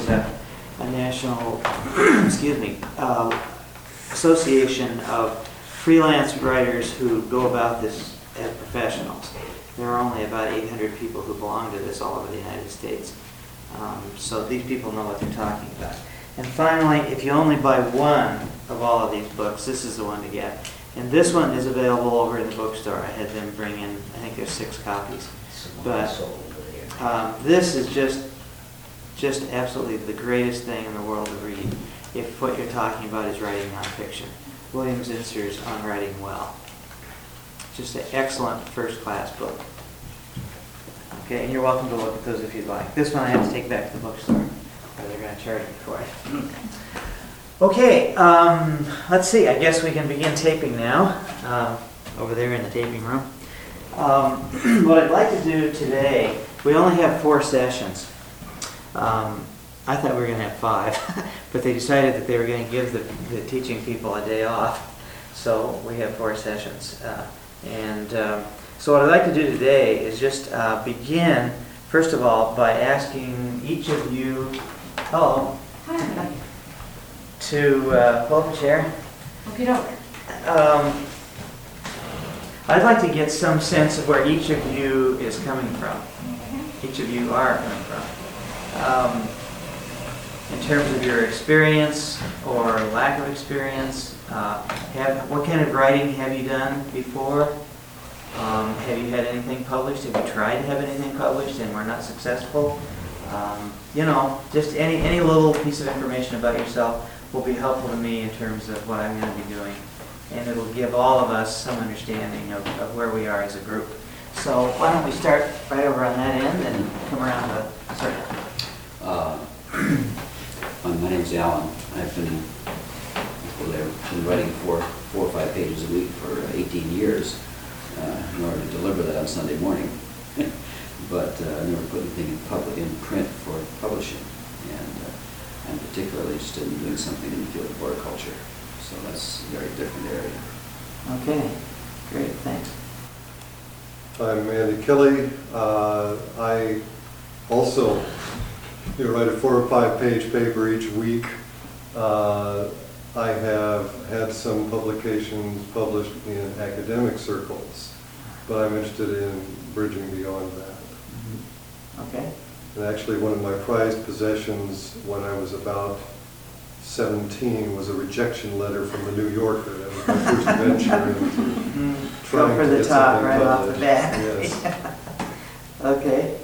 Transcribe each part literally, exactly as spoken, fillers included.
a, a national, excuse me, uh, association of freelance writers who go about this as professionals. There are only about eight hundred people who belong to this all over the United States. Um, so these people know what they're talking about. And finally, if you only buy one of all of these books, this is the one to get. And this one is available over in the bookstore. I had them bring in, I think there's six copies. But um, this is just, just absolutely the greatest thing in the world to read if what you're talking about is writing nonfiction. William Zinsser's On Writing Well. Just an excellent first-class book. Okay, and you're welcome to look at those if you'd like. This one I have to take back to the bookstore, or they're going to charge me for it. Okay, um, let's see. I guess we can begin taping now, um, over there in the taping room. Um, what I'd like to do today, we only have four sessions. Um, I thought we were going to have five, but they decided that they were going to give the, the teaching people a day off, so we have four sessions. Uh, and um, so what I'd like to do today is just uh, begin, first of all, by asking each of you, hello, Hi. to uh, pull up a chair. Okay, don't. Um, I'd like to get some sense of where each of you is coming from. Each of you are coming from. Um, in terms of your experience or lack of experience, uh, have, what kind of writing have you done before? Um, have you had anything published? Have you tried to have anything published and were not successful? Um, you know, just any, any little piece of information about yourself will be helpful to me in terms of what I'm going to be doing. And it'll give all of us some understanding of, of where we are as a group. So why don't we start right over on that end and come around to the circle. Uh, my name's Alan. I've been, well, I've been writing four, four or five pages a week for eighteen years uh, in order to deliver that on Sunday morning. But uh, I never put anything in public, in print for publishing. And uh, I'm particularly interested in doing something in the field of horticulture. So that's a very different area. Okay, great, thanks. I'm Andy Kelly. Uh, I also you know, write a four or five page paper each week. Uh, I have had some publications published in academic circles, but I'm interested in bridging beyond that. Mm-hmm. Okay. And actually one of my prized possessions when I was about seventeen was a rejection letter from the New Yorker. That was my first venture into Mm, trying go for to the get top something right off the published. bat. Yes. Okay.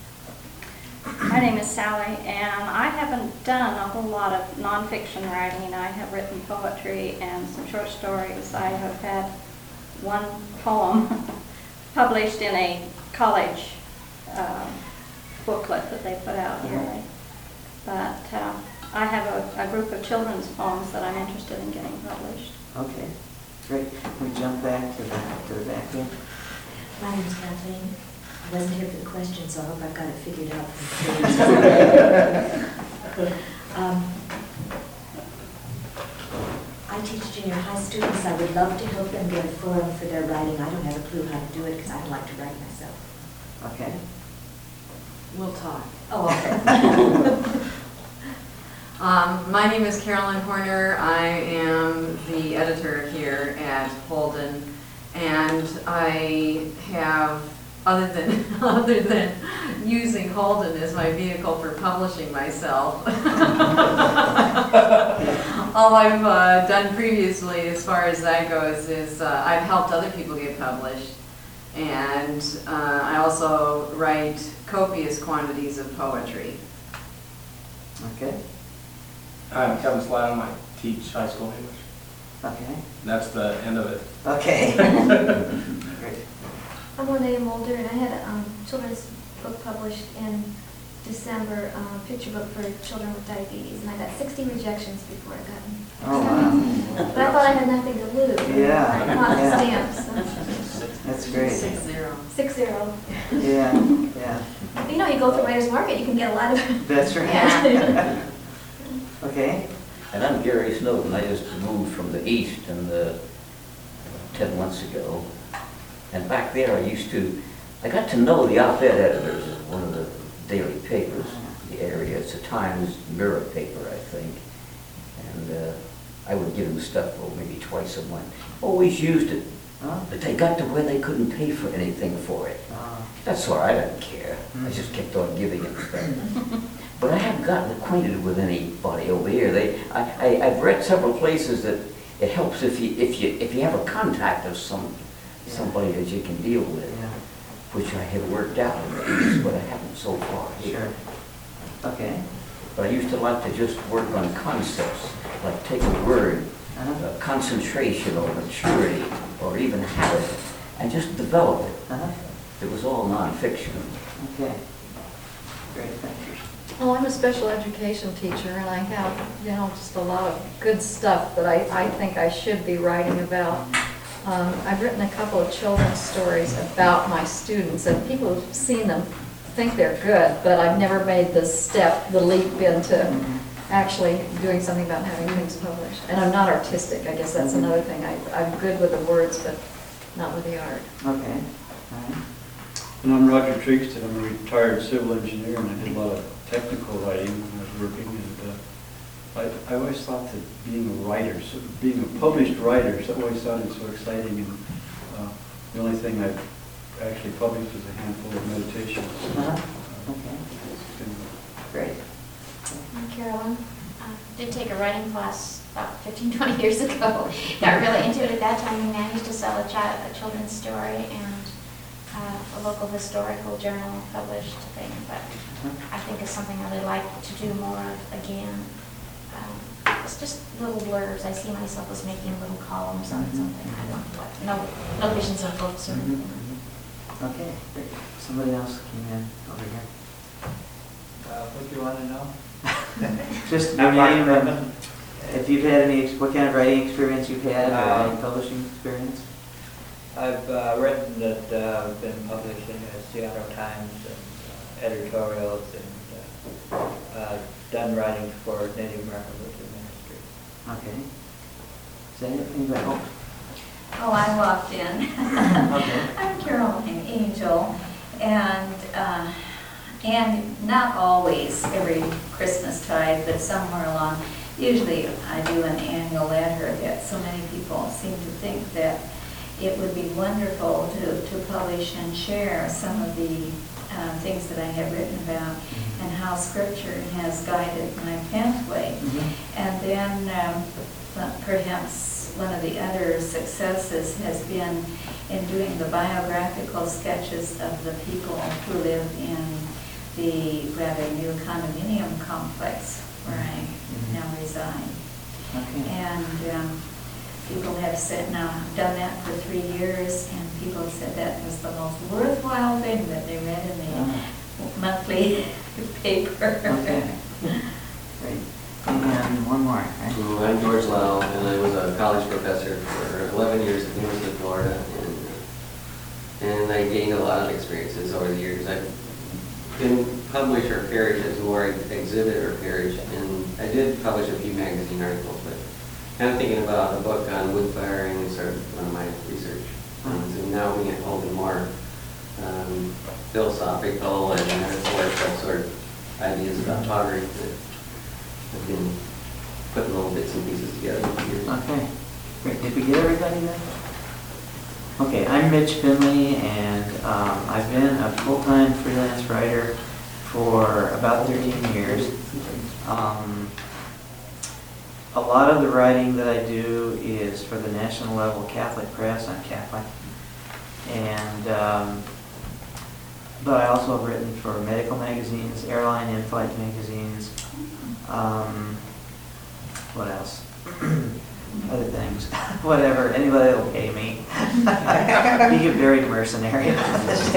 My name is Sally, and I haven't done a whole lot of nonfiction writing. I have written poetry and some short stories. I have had one poem published in a college uh, booklet that they put out yearly. But uh, I have a, a group of children's poems that I'm interested in getting published. Okay, great. We jump back to the, to the back here. My name's Kathleen. I wasn't here for the question, so I hope I've got it figured out. um, I teach junior high students. I would love to help them get a forum for their writing. I don't have a clue how to do it because I'd like to write myself. Okay. We'll talk. Oh, okay. Um, my name is Carolyn Horner. I am the editor here at Holden, and I have, other than other than using Holden as my vehicle for publishing myself, all I've uh, done previously, as far as that goes, is uh, I've helped other people get published, and uh, I also write copious quantities of poetry. Okay. I'm Kevin Slatton. I teach high school English. Okay. That's the end of it. Okay. Great. I'm Linnea Mulder, and I had a um, children's book published in December, um, picture book for children with diabetes, and I got sixty rejections before I got them. Oh, wow. But I thought I had nothing to lose. Yeah. I bought the Yeah. stamps. So. That's great. Six zero. Six zero. Yeah, yeah. You know, you go through Writers Market, you can get a lot of. That's right. Yeah. Okay. And I'm Gary Snowden. I just moved from the east and uh, ten months ago. And back there I used to, I got to know the op-ed editors of one of the daily papers in the area. It's a Times Mirror paper, I think. And uh, I would give them stuff, oh, maybe twice a month. Always used it. Huh? But they got to where they couldn't pay for anything for it. Uh, That's all right, I didn't care. I just kept on giving them stuff. But I haven't gotten acquainted with anybody over here. They, I, I, I've read several places that it helps if you, if you, if you have a contact of some, somebody that you can deal with, yeah, which I have worked out, but I haven't so far here. sure. Okay. But I used to like to just work on concepts, like take a word, Uh-huh. uh, concentration or maturity, or even habit, and just develop it. Uh-huh. It was all nonfiction. Okay. Great, thank you. Well, I'm a special education teacher, and I have, you know, just a lot of good stuff that I, I think I should be writing about. Um, I've written a couple of children's stories about my students, and people who've seen them think they're good, but I've never made the step, the leap into actually doing something about having things published. And I'm not artistic, I guess that's another thing. I, I'm good with the words, but not with the art. Okay, all right. And I'm Roger Trigston. I'm a retired civil engineer, and I did a lot of technical writing when I was working. And uh, I, I always thought that being a writer, so being a published writer, so always sounded so exciting. And uh, the only thing I've actually published is a handful of meditations. Uh-huh. Okay, It's been great. I'm Carolyn. I did take a writing class about fifteen, twenty years ago. Got really into it at that time and managed to sell a, child, a children's story and uh, a local historical journal published thing. But I think it's something I would like to do more of again. Um, it's just little blurbs. I see myself as making little columns on something. I don't know what. No, no visions of books or anything. Mm-hmm. Okay, great. Somebody else came in over here. Uh, what do you want to know? Just your I'm Mark name, Redmond. and if you've had any, ex- what kind of writing experience you've had, or Uh, any publishing experience? I've uh, written that uh, I've been published in the Seattle Times and uh, editorials and uh, uh, done writing for Native American Lutheran Ministry. Okay. Is that it? Anybody else? Oh, I walked in. Okay. I'm Caroline Angel, and uh, and not always every Christmas tide, but somewhere along, usually I do an annual letter that so many people seem to think that it would be wonderful to, to publish and share some of the uh, things that I have written about and how Scripture has guided my pathway. Mm-hmm. And then um, perhaps one of the other successes has been in doing the biographical sketches of the people who live in the rather new condominium complex where I Mm-hmm. now reside. Okay. And um, people have said, now I've done that for three years, and people have said that was the most worthwhile thing that they read in the Oh. monthly paper. Okay. Great. And one more, right? So I'm George Lau, and I was a college professor for eleven years at the University of Florida, and, and I gained a lot of experiences over the years. I've been published or perished as more exhibit or parish, and I did publish a few magazine articles, but kind of thinking about a book on wood firing and started one of my research. Um, so now we get hold of more um, philosophical and that sort of, that sort of ideas about pottery that I've been putting little bits and pieces together over the years. Okay. Great. Did we get everybody then? Okay, I'm Mitch Finley, and um, I've been a full-time freelance writer for about thirteen years. Um, a lot of the writing that I do is for the national level Catholic press. I'm Catholic. And, um, but I also have written for medical magazines, airline in-flight magazines. Um, what else? Other things, whatever, anybody will pay me. You get very mercenary about this.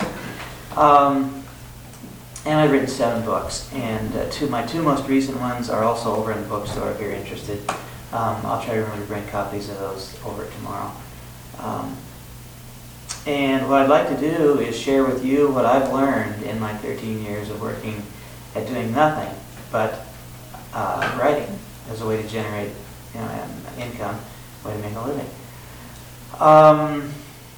um, and I've written seven books, and uh, two, my two most recent ones are also over in the bookstore if you're interested. Um, I'll try to remember to bring copies of those over tomorrow. Um, and what I'd like to do is share with you what I've learned in my thirteen years of working at doing nothing but uh, writing as a way to generate you know, um, income, way to make a living. Um,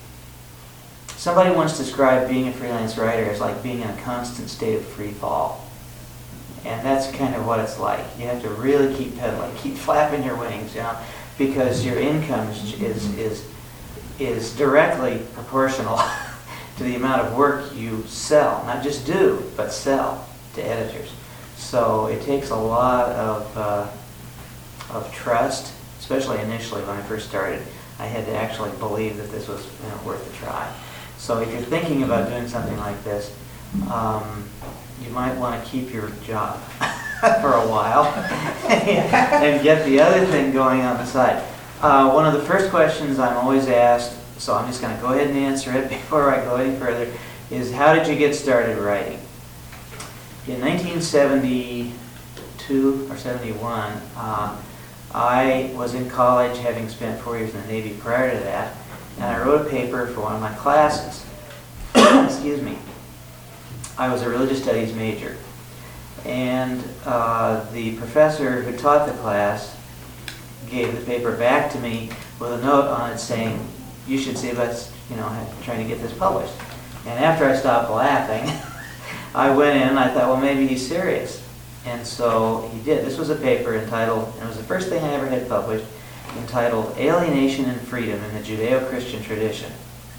somebody once described being a freelance writer as like being in a constant state of free fall. And that's kind of what it's like. You have to really keep pedaling, keep flapping your wings, you know, because your income is is is, is directly proportional to the amount of work you sell, not just do, but sell to editors. So it takes a lot of uh, of trust, especially initially when I first started. I had to actually believe that this was, you know, worth a try. So if you're thinking about doing something like this, um, you might want to keep your job for a while and get the other thing going on the side. Uh, one of the first questions I'm always asked, so I'm just going to go ahead and answer it before I go any further, is how did you get started writing? In nineteen seventy-two or seventy-one, uh, I was in college, having spent four years in the Navy prior to that, and I wrote a paper for one of my classes. Excuse me. I was a religious studies major, and uh, the professor who taught the class gave the paper back to me with a note on it saying, "You should see about, you know, trying to get this published." And after I stopped laughing, I went in and I thought, well, maybe he's serious. And so he did. This was a paper entitled, and it was the first thing I ever had published, entitled Alienation and Freedom in the Judeo-Christian Tradition.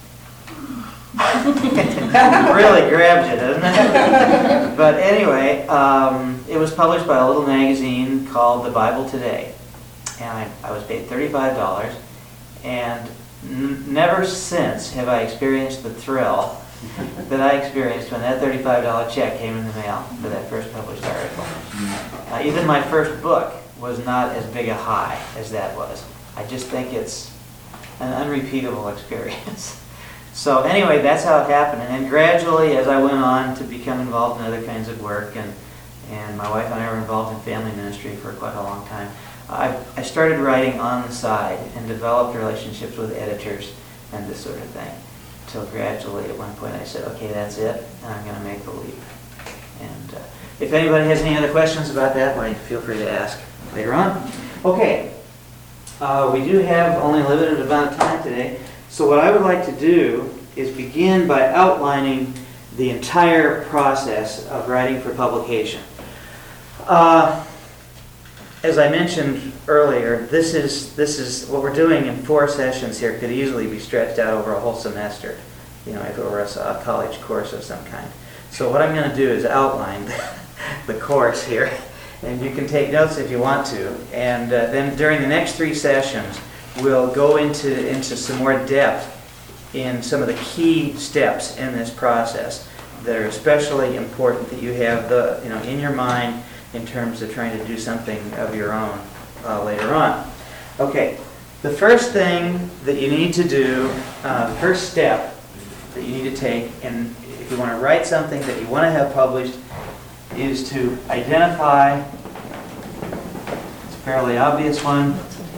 Really grabs you, doesn't it? But anyway, um, it was published by a little magazine called The Bible Today. And I, I was paid thirty-five dollars. And n- never since have I experienced the thrill that I experienced when that thirty-five dollar check came in the mail for that first published article. Uh, even my first book was not as big a high as that was. I just think it's an unrepeatable experience. So anyway, that's how it happened. And then gradually, as I went on to become involved in other kinds of work, and, and my wife and I were involved in family ministry for quite a long time, I, I started writing on the side and developed relationships with editors and this sort of thing. Till gradually, at one point, I said, okay, that's it, and I'm going to make the leap. And uh, if anybody has any other questions about that, why, feel free to ask later on. Okay, uh, we do have only a limited amount of time today, so what I would like to do is begin by outlining the entire process of writing for publication. Uh, As I mentioned earlier, this is this is what we're doing in four sessions here. Could easily be stretched out over a whole semester, you know, if it were a, a college course of some kind. So what I'm going to do is outline the, the course here, and you can take notes if you want to. And uh, then during the next three sessions, we'll go into into some more depth in some of the key steps in this process that are especially important that you have the you know in your mind in terms of trying to do something of your own uh, later on. Okay, the first thing that you need to do, uh, the first step that you need to take, and if you want to write something that you want to have published, is to identify, it's a fairly obvious one,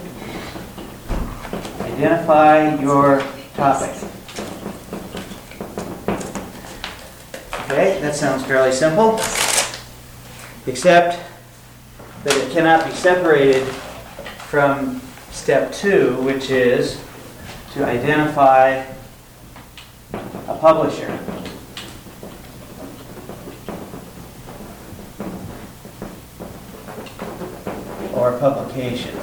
identify your topic. Okay, that sounds fairly simple. Except that it cannot be separated from step two, which is to identify a publisher. Or a publication.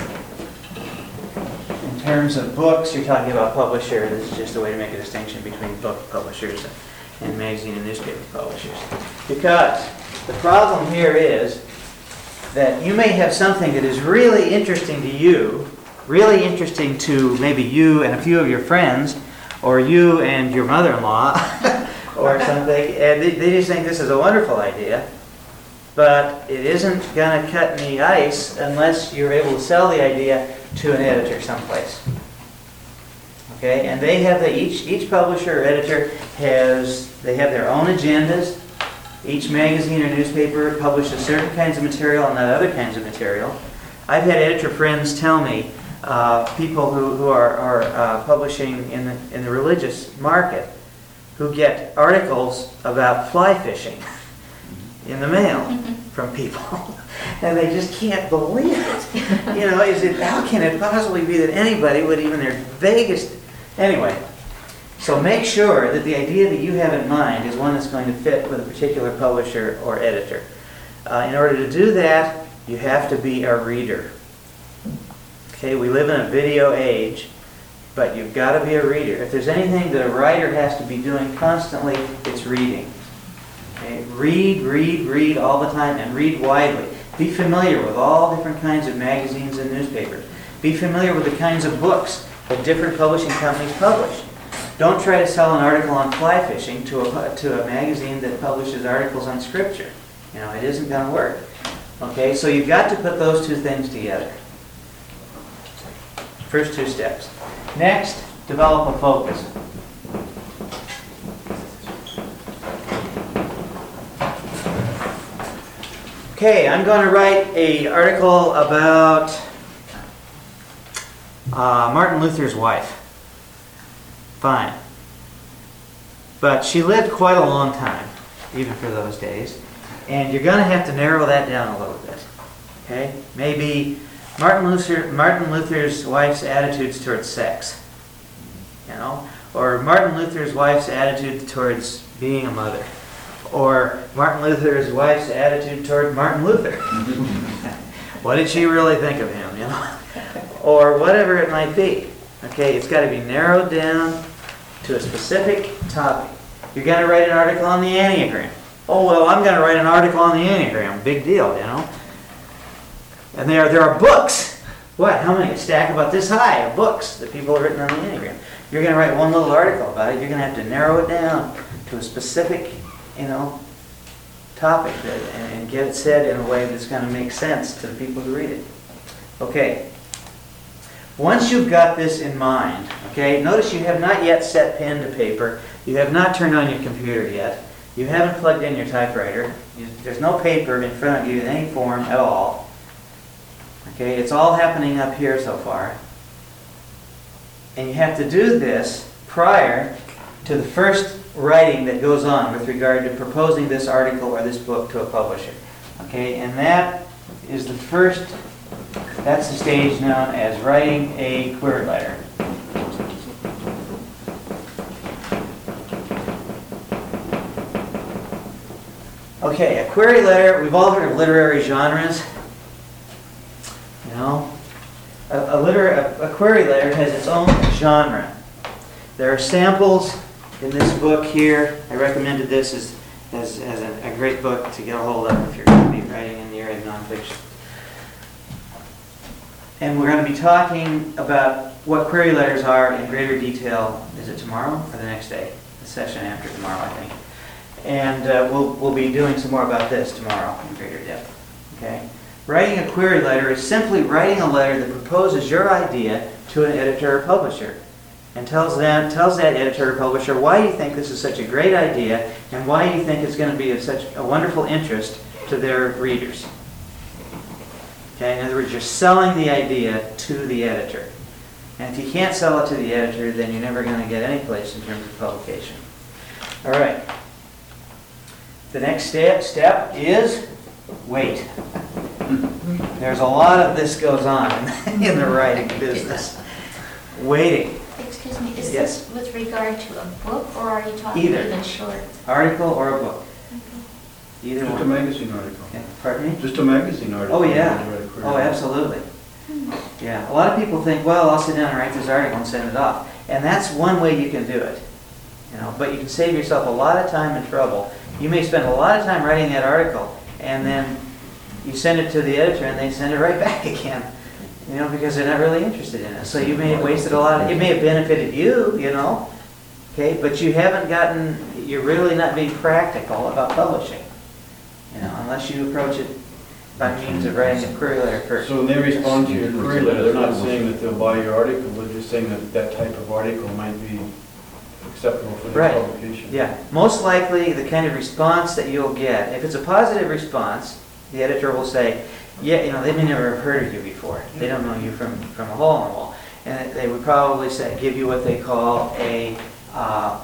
In terms of books, you're talking about publisher. This is just a way to make a distinction between book publishers and magazine and newspaper publishers. Because the problem here is that you may have something that is really interesting to you, really interesting to maybe you and a few of your friends, or you and your mother-in-law, or something, and they, they just think this is a wonderful idea, but it isn't going to cut any ice unless you're able to sell the idea to an editor someplace. Okay, and they have the, each each publisher or editor has they have their own agendas. Each magazine or newspaper publishes certain kinds of material and not other kinds of material. I've had editor friends tell me, uh, people who, who are, are uh, publishing in the, in the religious market, who get articles about fly fishing in the mail from people. And they just can't believe it. You know, is it, how can it possibly be that anybody would even their vaguest... Anyway. So make sure that the idea that you have in mind is one that's going to fit with a particular publisher or editor. Uh, in order to do that, you have to be a reader. Okay, we live in a video age, but you've got to be a reader. If there's anything that a writer has to be doing constantly, it's reading. Okay? Read, read, read all the time, and read widely. Be familiar with all different kinds of magazines and newspapers. Be familiar with the kinds of books that different publishing companies publish. Don't try to sell an article on fly fishing to a, to a magazine that publishes articles on scripture. You know, it isn't going to work. Okay, so you've got to put those two things together. First two steps. Next, develop a focus. Okay, I'm going to write an article about uh, Martin Luther's wife. Fine. But she lived quite a long time, even for those days. And you're going to have to narrow that down a little bit. Okay? Maybe Martin Luther, Martin Luther's wife's attitudes towards sex. You know? Or Martin Luther's wife's attitude towards being a mother. Or Martin Luther's wife's attitude toward Martin Luther. What did she really think of him, you know? Or whatever it might be. Okay, it's got to be narrowed down to a specific topic. You're going to write an article on the Enneagram. Oh, well, I'm going to write an article on the Enneagram. Big deal, you know? And there, there are books. What? How many? A stack about this high of books that people have written on the Enneagram. You're going to write one little article about it. You're going to have to narrow it down to a specific, you know, topic that, and, and get it said in a way that's going to make sense to the people who read it. Okay. Once you've got this in mind, okay, notice you have not yet set pen to paper. You have not turned on your computer yet. You haven't plugged in your typewriter. You, there's no paper in front of you in any form at all. Okay, it's all happening up here so far. And you have to do this prior to the first writing that goes on with regard to proposing this article or this book to a publisher. Okay, and that is the first, that's the stage known as writing a query letter. Okay, a query letter, we've all heard of literary genres. You know, a, a, liter, a, a query letter has its own genre. There are samples in this book here. I recommended this as, as, as a, a great book to get a hold of if you're going to be writing in the area of nonfiction. And we're going to be talking about what query letters are in greater detail. Is it tomorrow or the next day? The session after tomorrow, I think. And uh, we'll, we'll be doing some more about this tomorrow in greater depth. Okay? Writing a query letter is simply writing a letter that proposes your idea to an editor or publisher and tells them, tells that editor or publisher why you think this is such a great idea and why you think it's going to be of such a wonderful interest to their readers. Okay? In other words, you're selling the idea to the editor. And if you can't sell it to the editor, then you're never going to get any place in terms of publication. All right. The next step, step is wait. There's a lot of this goes on in the writing business. Waiting. Excuse me, is Yes. this with regard to a book, or are you talking Either. even short? Article or a book. Either Just a one. magazine article. Okay. Pardon me? Just a magazine article. Oh, yeah. You write a query Oh, letter. absolutely. Yeah. A lot of people think, well, I'll sit down and write this article and send it off. And that's one way you can do it. You know, but you can save yourself a lot of time and trouble. You may spend a lot of time writing that article, and then you send it to the editor, and they send it right back again. You know, because they're not really interested in it. So you may have wasted a lot of, it may have benefited you, you know, okay, but you haven't gotten, you're really not being practical about publishing, you know, unless you approach it by means of writing a query letter first. So when they respond to your query letter, they're not saying that they'll buy your article, they're just saying that that type of article might be acceptable for their Right. publication. Yeah, most likely the kind of response that you'll get, if it's a positive response, the editor will say, yeah, you know, they may never have heard of you before. They don't know you from, from a hole in the wall. And they would probably say, give you what they call a, uh,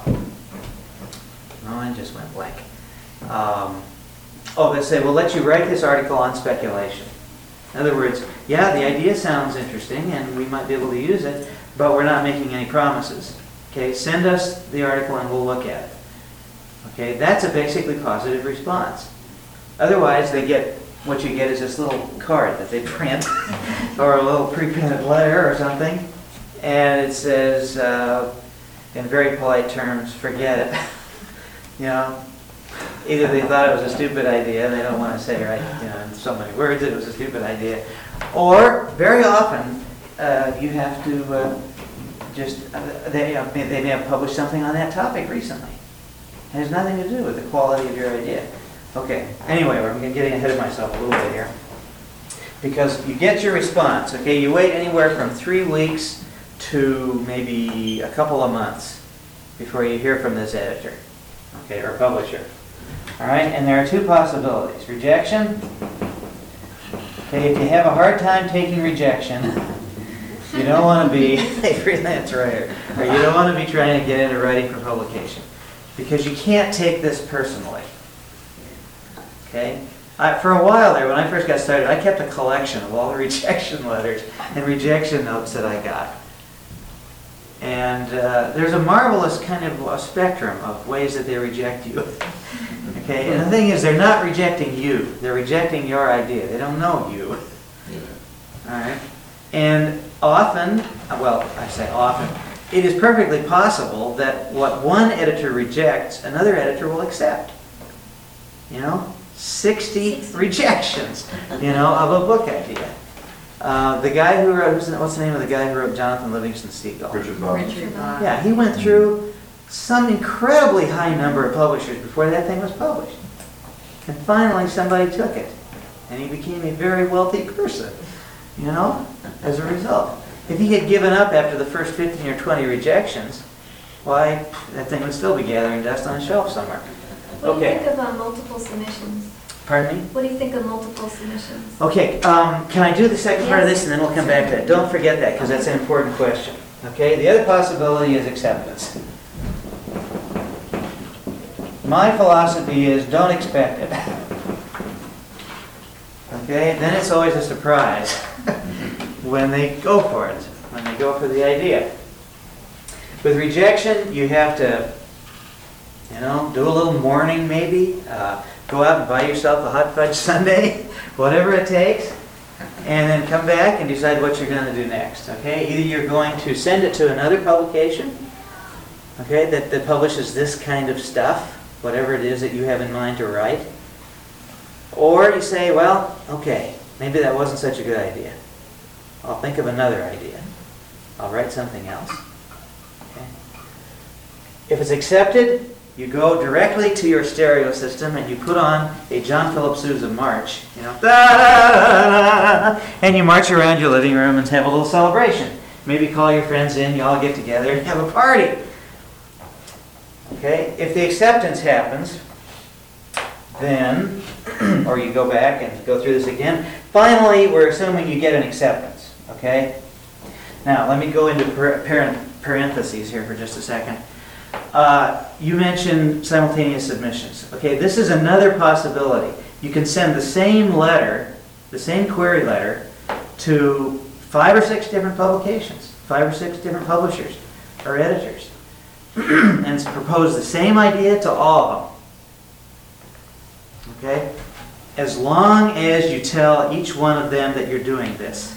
oh, I just went blank. Um, oh, they say, we'll let you write this article on speculation. In other words, yeah, the idea sounds interesting and we might be able to use it, but we're not making any promises. Okay, send us the article and we'll look at it. Okay, that's a basically positive response. Otherwise, they get, what you get is this little card that they print, or a little pre-printed letter or something, and it says, uh, in very polite terms, forget it. You know, either they thought it was a stupid idea, they don't want to say, right, you know, in so many words it was a stupid idea, or very often uh, you have to uh, just, uh, they, uh, they may have published something on that topic recently. It has nothing to do with the quality of your idea. Okay, anyway, I'm getting ahead of myself a little bit here. Because you get your response, okay, you wait anywhere from three weeks to maybe a couple of months before you hear from this editor, okay, or publisher. All right, and there are two possibilities. Rejection. Okay, if you have a hard time taking rejection, you don't want to be a freelance writer, or you don't want to be trying to get into writing for publication, because you can't take this personally. Okay? I, for a while there, when I first got started, I kept a collection of all the rejection letters and rejection notes that I got. And uh, there's a marvelous kind of a spectrum of ways that they reject you. Okay? And the thing is, they're not rejecting you. They're rejecting your idea. They don't know you. All right? And often, well, I say often, it is perfectly possible that what one editor rejects, another editor will accept. You know? sixty rejections, you know, of a book idea. Uh, the guy who wrote, who's the, what's the name of the guy who wrote Jonathan Livingston Seagull? Richard Bach. Richard Bach. Yeah, he went through some incredibly high number of publishers before that thing was published. And finally somebody took it. And he became a very wealthy person, you know, as a result. If he had given up after the first fifteen or twenty rejections, why, that thing would still be gathering dust on a shelf somewhere. What do you Okay. think of uh, multiple submissions? Pardon me? What do you think of multiple submissions? Okay, um, can I do the second part of this and then we'll come back to that? Don't forget that, because that's an important question. Okay, the other possibility is acceptance. My philosophy is don't expect it. Okay, then it's always a surprise when they go for it, when they go for the idea. With rejection, you have to, you know, do a little mourning maybe, uh, go out and buy yourself a hot fudge sundae, whatever it takes, and then come back and decide what you're going to do next, okay? Either you're going to send it to another publication, okay, that, that publishes this kind of stuff, whatever it is that you have in mind to write, or you say, well, okay, maybe that wasn't such a good idea. I'll think of another idea. I'll write something else. Okay? If it's accepted, you go directly to your stereo system and you put on a John Philip Sousa march, you know, da-da-da-da-da, and you march around your living room and have a little celebration. Maybe call your friends in, you all get together and have a party. Okay? If the acceptance happens, then, or you go back and go through this again, finally we're assuming you get an acceptance. Okay? Now, let me go into parentheses here for just a second. Uh, you mentioned simultaneous submissions. Okay, this is another possibility. You can send the same letter, the same query letter, to five or six different publications, five or six different publishers or editors, and propose the same idea to all of them. Okay? As long as you tell each one of them that you're doing this.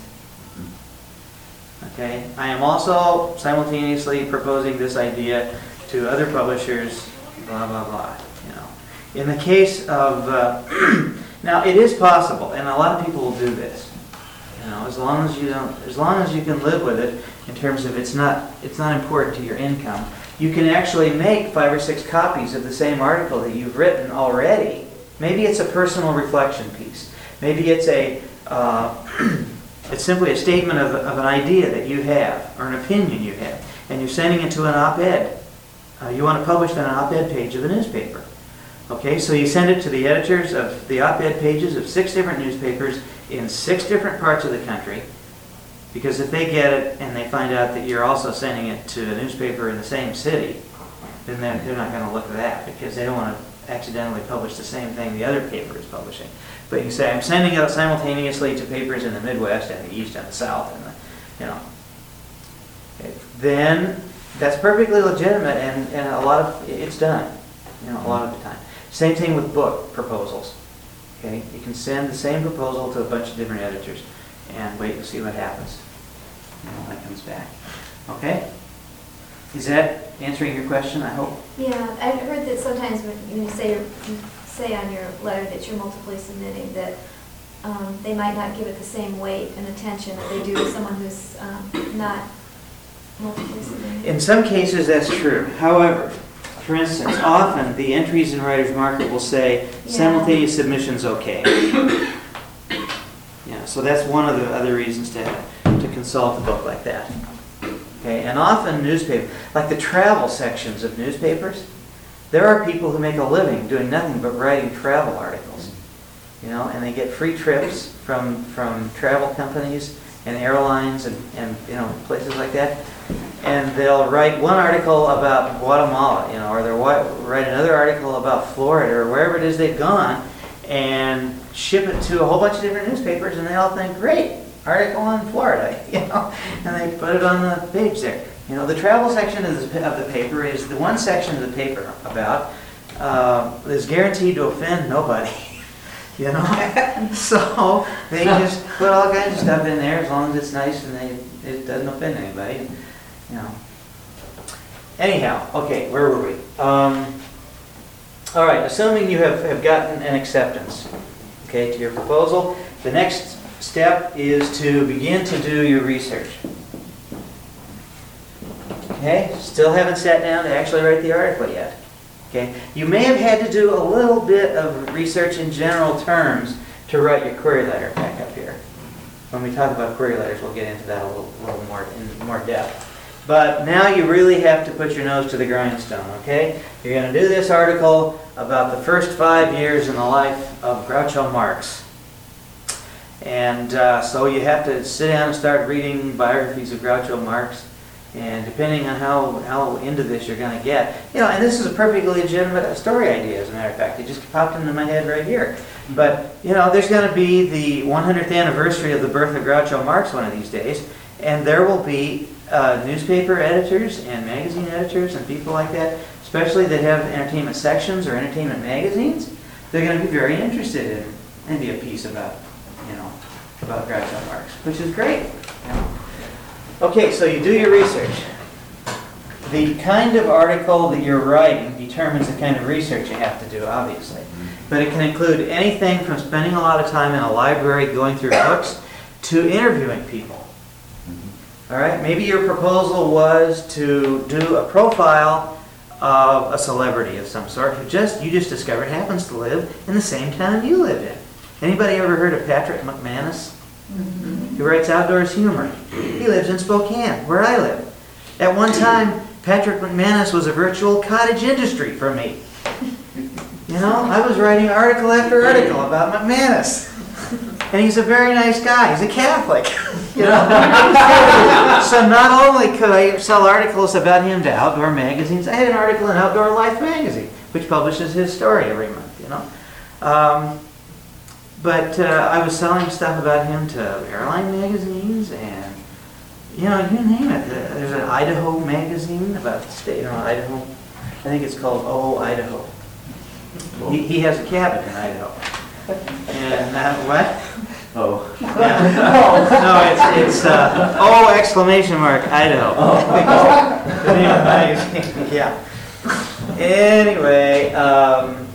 Okay? I am also simultaneously proposing this idea to other publishers, blah, blah, blah. You know. In the case of, uh, now it is possible, and a lot of people will do this. You know, as long as you don't, as long as you can live with it in terms of it's not, it's not important to your income, you can actually make five or six copies of the same article that you've written already. Maybe it's a personal reflection piece. Maybe it's a, uh, it's simply a statement of, of an idea that you have or an opinion you have, and you're sending it to an op-ed. Uh, you want to publish on an op-ed page of a newspaper. Okay, so you send it to the editors of the op-ed pages of six different newspapers in six different parts of the country, because if they get it and they find out that you're also sending it to a newspaper in the same city, then they're, they're not going to look at that, because they don't want to accidentally publish the same thing the other paper is publishing. But you say, I'm sending it simultaneously to papers in the Midwest and the East and the South, and the, you know. Okay. Then that's perfectly legitimate, and, and a lot of it's done, you know, a lot of the time. Same thing with book proposals. Okay, you can send the same proposal to a bunch of different editors and wait and see what happens, you know, when it comes back. Okay? Is that answering your question, I hope? Yeah, I've heard that sometimes when you say, you say on your letter that you're multiply submitting, that um, they might not give it the same weight and attention that they do to someone who's um, not multiply submitting. In some cases, that's true. However, for instance, often the entries in Writer's Market will say Yeah. simultaneous submissions okay. Yeah, so that's one of the other reasons to to consult a book like that. Okay, and often newspaper, like the travel sections of newspapers, there are people who make a living doing nothing but writing travel articles. You know, and they get free trips from from travel companies and airlines and, and you know, places like that. And they'll write one article about Guatemala, you know, or they'll write another article about Florida or wherever it is they've gone, and ship it to a whole bunch of different newspapers, and they all think, great, article on Florida, you know, and they put it on the page there. You know, the travel section of the, of the paper is the one section of the paper about uh, is guaranteed to offend nobody. You know, so they just put all kinds of stuff in there as long as it's nice and they, it doesn't offend anybody. You know. Anyhow, okay, where were we? Um, all right, assuming you have, have gotten an acceptance, okay, to your proposal, the next step is to begin to do your research. Okay, still haven't sat down to actually write the article yet. Okay, you may have had to do a little bit of research in general terms to write your query letter back up here. When we talk about query letters, we'll get into that a little, little more in more depth. But now you really have to put your nose to the grindstone, okay? You're going to do this article about the first five years in the life of Groucho Marx. And uh, so you have to sit down and start reading biographies of Groucho Marx. And depending on how, how into this you're going to get, you know, and this is a perfectly legitimate story idea, as a matter of fact. It just popped into my head right here. But, you know, there's going to be the one hundredth anniversary of the birth of Groucho Marx one of these days, and there will be uh, newspaper editors and magazine editors and people like that, especially that have entertainment sections or entertainment magazines. They're going to be very interested in maybe a piece about, you know, about Groucho Marx, which is great. You know. Okay, so you do your research. The kind of article that you're writing determines the kind of research you have to do, obviously. But it can include anything from spending a lot of time in a library going through books to interviewing people. All right, maybe your proposal was to do a profile of a celebrity of some sort who just you just discovered happens to live in the same town you live in. Anybody ever heard of Patrick McManus? Mm-hmm. He writes outdoors humor. He lives in Spokane, where I live. At one time, Patrick McManus was a virtual cottage industry for me. You know, I was writing article after article about McManus. And he's a very nice guy. He's a Catholic. You know? So not only could I sell articles about him to outdoor magazines, I had an article in Outdoor Life magazine, which publishes his story every month, you know. Um, But uh, I was selling stuff about him to airline magazines and, you know, you name it. There's an Idaho magazine about the state of Idaho. I think it's called Oh, Idaho. He, he has a cabin in Idaho. And uh, what? Oh. Yeah. No, it's, it's uh, Oh, exclamation mark, Idaho. The name of the magazine. Yeah. Anyway, um,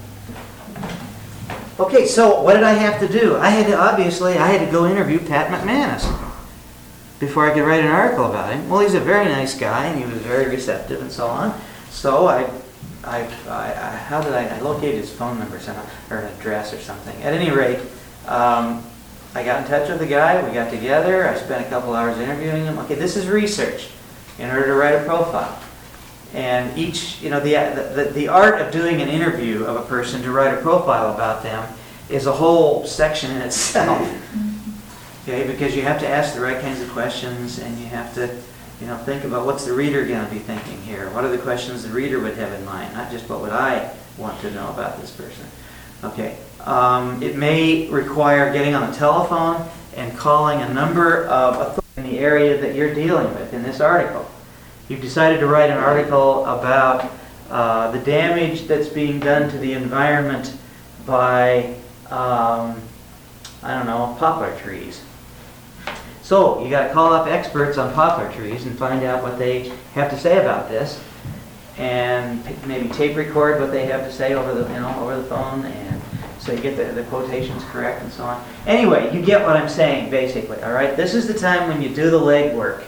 okay, so what did I have to do? I had to, obviously, I had to go interview Pat McManus before I could write an article about him. Well, he's a very nice guy, and he was very receptive and so on. So I, I, I, I how did I, I locate his phone number somehow, or an address or something. At any rate, um, I got in touch with the guy, we got together, I spent a couple hours interviewing him. Okay, this is research in order to write a profile. And each, you know, the, the, the art of doing an interview of a person to write a profile about them is a whole section in itself. Okay, because you have to ask the right kinds of questions and you have to, you know, think about what's the reader going to be thinking here. What are the questions the reader would have in mind, not just what would I want to know about this person. Okay, um, it may require getting on the telephone and calling a number of authorities in the area that you're dealing with in this article. You've decided to write an article about uh, the damage that's being done to the environment by um, I don't know, poplar trees. So you got to call up experts on poplar trees and find out what they have to say about this, and p- maybe tape record what they have to say over the you know over the phone, and so you get the, the quotations correct and so on. Anyway, you get what I'm saying basically. All right, this is the time when you do the legwork.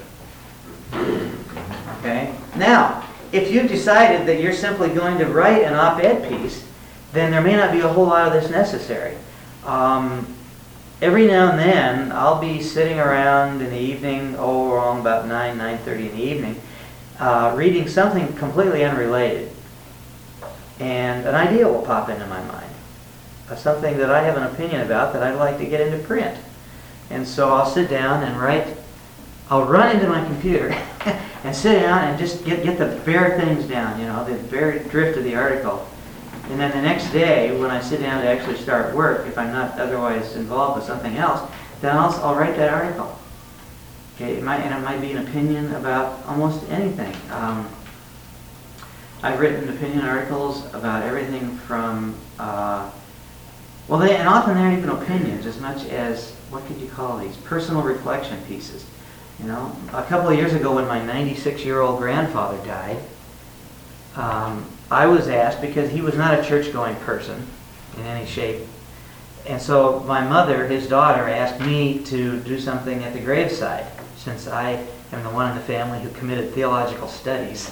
Okay. Now, if you've decided that you're simply going to write an op-ed piece, then there may not be a whole lot of this necessary. Um, every now and then, I'll be sitting around in the evening, oh, around about nine, nine thirty in the evening, uh, reading something completely unrelated. And an idea will pop into my mind of something that I have an opinion about that I'd like to get into print. And so I'll sit down and write, I'll run into my computer and sit down and just get, get the bare things down, you know, the bare drift of the article. And then the next day, when I sit down to actually start work, if I'm not otherwise involved with something else, then I'll, I'll write that article. Okay, it might, and it might be an opinion about almost anything. Um, I've written opinion articles about everything from, uh, well, they, and often they aren't even opinions as much as, what could you call these, personal reflection pieces. You know, a couple of years ago when my ninety-six-year-old grandfather died, um, I was asked, because he was not a church-going person in any shape, and so my mother, his daughter, asked me to do something at the graveside, since I am the one in the family who committed theological studies.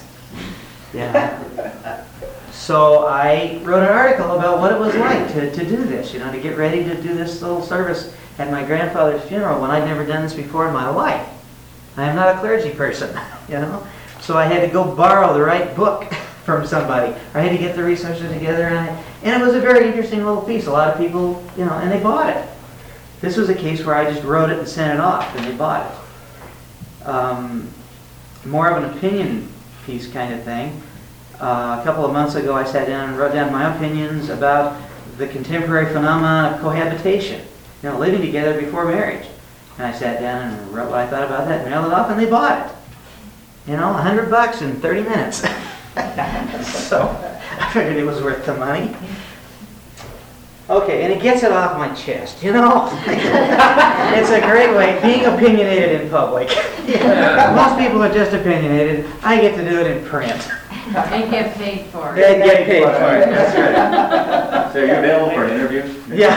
Yeah. So I wrote an article about what it was like to, to do this, you know, to get ready to do this little service at my grandfather's funeral when I'd never done this before in my life. I am not a clergy person, you know, so I had to go borrow the right book from somebody. I had to get the resources together, and, I, and it was a very interesting little piece. A lot of people, you know, and they bought it. This was a case where I just wrote it and sent it off, and they bought it. Um, more of an opinion piece kind of thing. Uh, a couple of months ago, I sat down and wrote down my opinions about the contemporary phenomenon of cohabitation, you know, living together before marriage. And I sat down and wrote what I thought about that, mailed it off, and they bought it. You know, a hundred bucks in thirty minutes. So I figured it was worth the money. Okay, and it gets it off my chest, you know. It's a great way, being opinionated in public. Most people are just opinionated. I get to do it in print. And get paid for it. They get paid for it. That's right. So you're available for an interview? Yeah.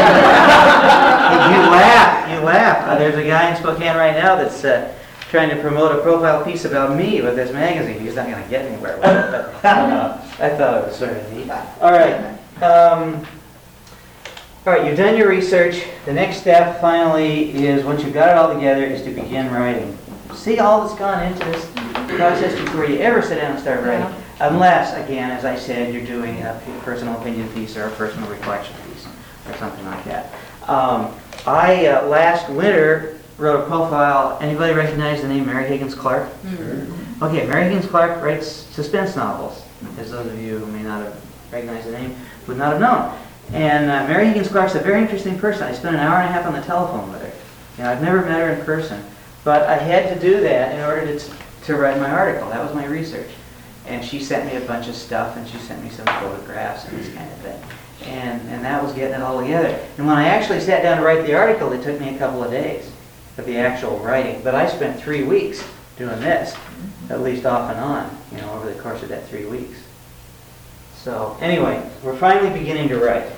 You laugh, you laugh. Uh, there's a guy in Spokane right now that's uh, trying to promote a profile piece about me with this magazine. He's not going to get anywhere with it, but I thought it was sort of neat. All right. Um, all right, you've done your research. The next step, finally, is once you've got it all together, is to begin writing. See all that's gone into this process before you ever sit down and start writing. Unless, again, as I said, you're doing a personal opinion piece or a personal reflection piece or something like that. Um, I, uh, last winter, wrote a profile. Anybody recognize the name Mary Higgins Clark? Mm-hmm. Okay, Mary Higgins Clark writes suspense novels, as those of you who may not have recognized the name would not have known. And uh, Mary Higgins Clark's a very interesting person. I spent an hour and a half on the telephone with her. You know, I've never met her in person, but I had to do that in order to, to write my article. That was my research. And she sent me a bunch of stuff, and she sent me some photographs and this kind of thing. And, and that was getting it all together. And when I actually sat down to write the article, it took me a couple of days of the actual writing. But I spent three weeks doing this, at least off and on, you know, over the course of that three weeks. So anyway, we're finally beginning to write.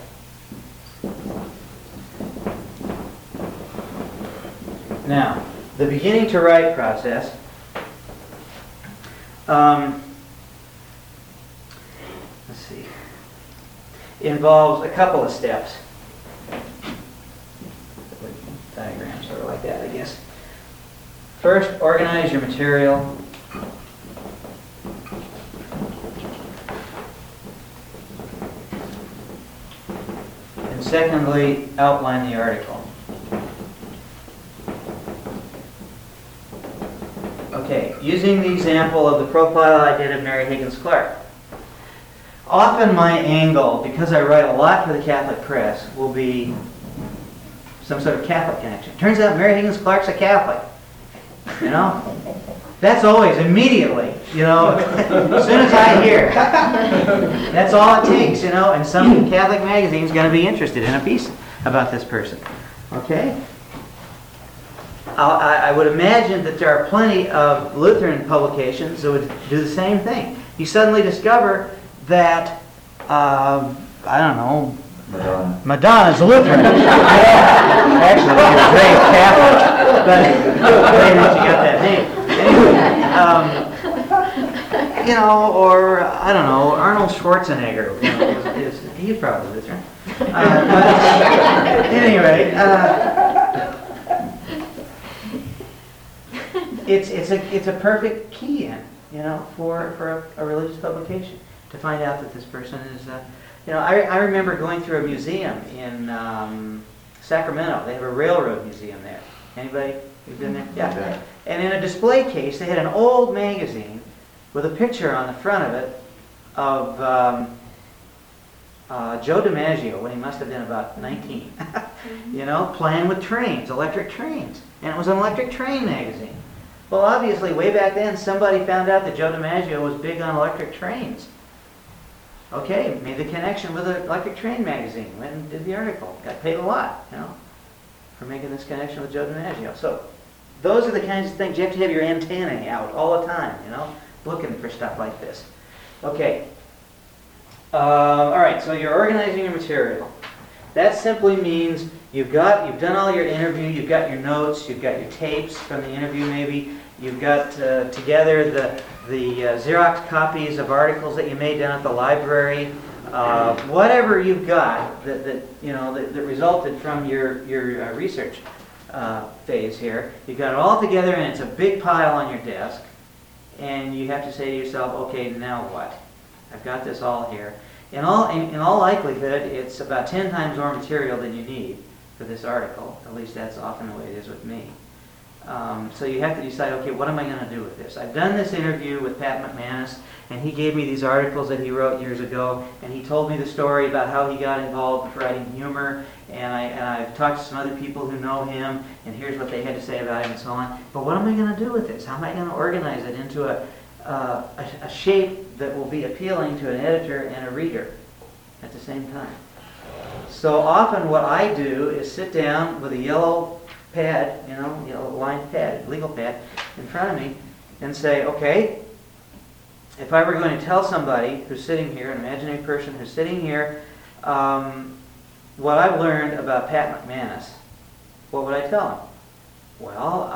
Now, the beginning to write process um, let's see, involves a couple of steps. Diagram sort of like that, I guess. First, organize your material. And secondly, outline the article. Okay, using the example of the profile I did of Mary Higgins Clark. Often my angle, because I write a lot for the Catholic Press, will be some sort of Catholic connection. Turns out Mary Higgins Clark's a Catholic, you know? That's always, immediately, you know, as soon as I hear. That's all it takes, you know, and some Catholic magazine's going to be interested in a piece about this person. Okay? I, I would imagine that there are plenty of Lutheran publications that would do the same thing. You suddenly discover that, uh, I don't know, Madonna. Madonna's a Lutheran. Actually, she's raised Catholic, but maybe she got that name. Anyway, um, you know, or I don't know, Arnold Schwarzenegger. You know, is, is, he's probably Lutheran. Uh, but anyway, uh, it's it's a it's a perfect key in, you know, for for a, a religious publication to find out that this person is. Uh, You know, I, I remember going through a museum in um, Sacramento. They have a railroad museum there. Anybody who's been there? Yeah. And in a display case, they had an old magazine with a picture on the front of it of um, uh, Joe DiMaggio when he must have been about nineteen. You know, playing with trains, electric trains. And it was an electric train magazine. Well, obviously, way back then, somebody found out that Joe DiMaggio was big on electric trains. Okay, made the connection with the Electric Train magazine, went and did the article. Got paid a lot, you know, for making this connection with Joe DiMaggio. So those are the kinds of things. You have to have your antennae out all the time, you know, looking for stuff like this. Okay. Uh, all right, so you're organizing your material. That simply means you've got, you've done all your interview, you've got your notes, you've got your tapes from the interview maybe, you've got uh, together the the uh, Xerox copies of articles that you made down at the library, uh, whatever you've got that, that you know that, that resulted from your your uh, research uh, phase here. You've got it all together, and it's a big pile on your desk, and you have to say to yourself, okay, now what? I've got this all here. In all in, in all likelihood, it's about ten times more material than you need for this article. At least that's often the way it is with me. Um, so you have to decide, okay, what am I going to do with this? I've done this interview with Pat McManus, and he gave me these articles that he wrote years ago, and he told me the story about how he got involved with writing humor, and, I, and I've talked to some other people who know him, and here's what they had to say about him and so on. But what am I going to do with this? How am I going to organize it into a, uh, a, a shape that will be appealing to an editor and a reader at the same time? So often what I do is sit down with a yellow pad, you know, yellow lined pad, legal pad, in front of me, and say, okay, if I were going to tell somebody who's sitting here, an imaginary person who's sitting here, um, what I've learned about Pat McManus, what would I tell him? Well,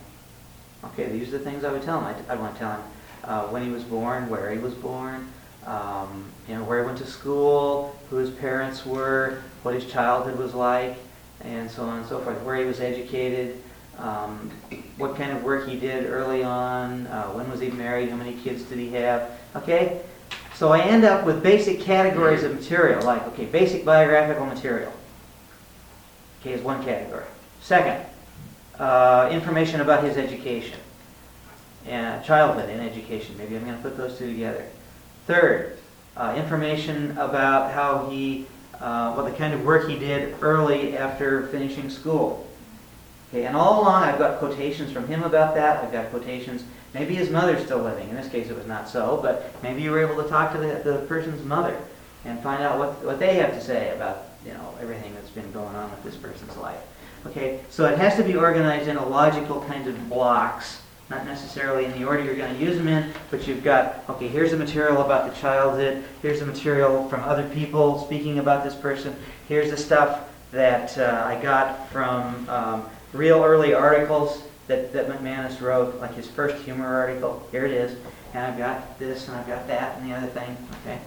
um, okay, these are the things I would tell him. I'd, I'd want to tell him uh, when he was born, where he was born, um, you know, where he went to school, who his parents were, what his childhood was like, and so on and so forth, where he was educated, um, what kind of work he did early on, uh, when was he married, how many kids did he have, okay? So I end up with basic categories of material, like, okay, basic biographical material, okay, is one category. Second, uh, information about his education, and childhood and education, maybe I'm going to put those two together. Third, uh, information about how he Uh, what the kind of work he did early after finishing school. Okay, and all along I've got quotations from him about that. I've got quotations, maybe his mother's still living. In this case it was not so, but maybe you were able to talk to the, the person's mother and find out what, what they have to say about, you know, everything that's been going on with this person's life. Okay, so it has to be organized in a logical kind of blocks, not necessarily in the order you're going to use them in, but you've got, okay, here's the material about the childhood, here's the material from other people speaking about this person, here's the stuff that uh, I got from um, real early articles that, that McManus wrote, like his first humor article, here it is, and I've got this, and I've got that, and the other thing, okay?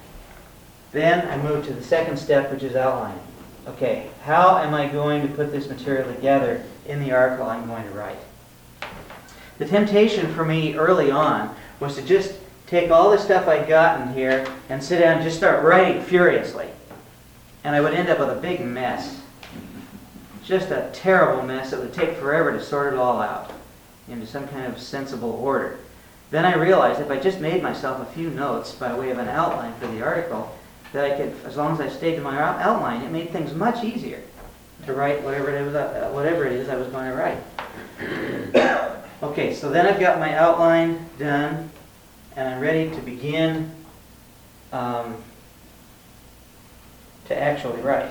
Then I move to the second step, which is outlining. Okay, how am I going to put this material together in the article I'm going to write? The temptation for me early on was to just take all the stuff I'd gotten here and sit down and just start writing furiously. And I would end up with a big mess. Just a terrible mess that would take forever to sort it all out into some kind of sensible order. Then I realized if I just made myself a few notes by way of an outline for the article, that I could, as long as I stayed to my outline, it made things much easier to write whatever it is, uh, whatever it is I was going to write. Okay, so then I've got my outline done, and I'm ready to begin um, to actually write.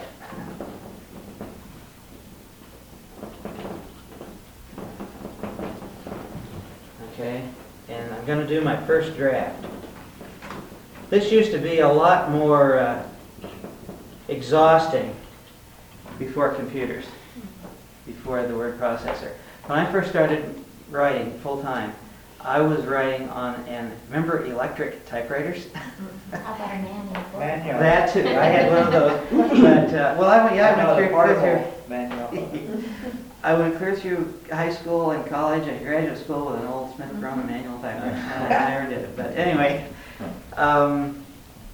Okay, and I'm going to do my first draft. This used to be a lot more uh, exhausting before computers, before the word processor. When I first started writing full-time, I was writing on an, remember electric typewriters? How about a manual? Manual. That too, I had one of those. But, uh, well, I went, yeah, I went clear, clear Portable manual. through. I went clear through high school and college and graduate school with an old Smith Corona manual typewriter. I never did it, but anyway. Um,